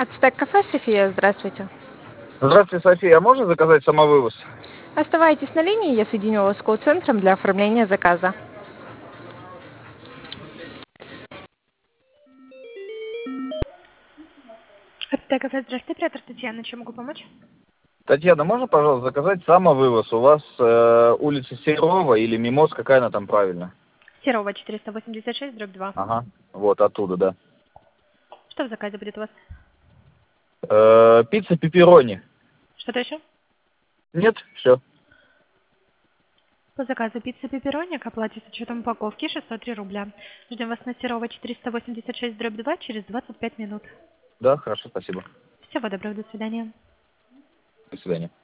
Ацтек кафе, София, здравствуйте. Здравствуйте, София. А можно заказать самовывоз? Оставайтесь на линии, я соединю вас с колл-центром для оформления заказа. Ацтек кафе, здравствуйте, оператор Татьяна, чем могу помочь? Татьяна, можно, пожалуйста, заказать самовывоз? У вас улица Серова или Мимоз, какая она там правильно? Серова, 486, дробь 2. Ага, вот оттуда, да. Что в заказе будет у вас? Пицца пепперони. Что-то еще? Нет? Все. По заказу пицца пепперони к оплате с учетом упаковки 603 рубля. Ждем вас на Серова, 486, дробь 2 через 25 минут. Да, хорошо, спасибо. Всего доброго, до свидания. До свидания.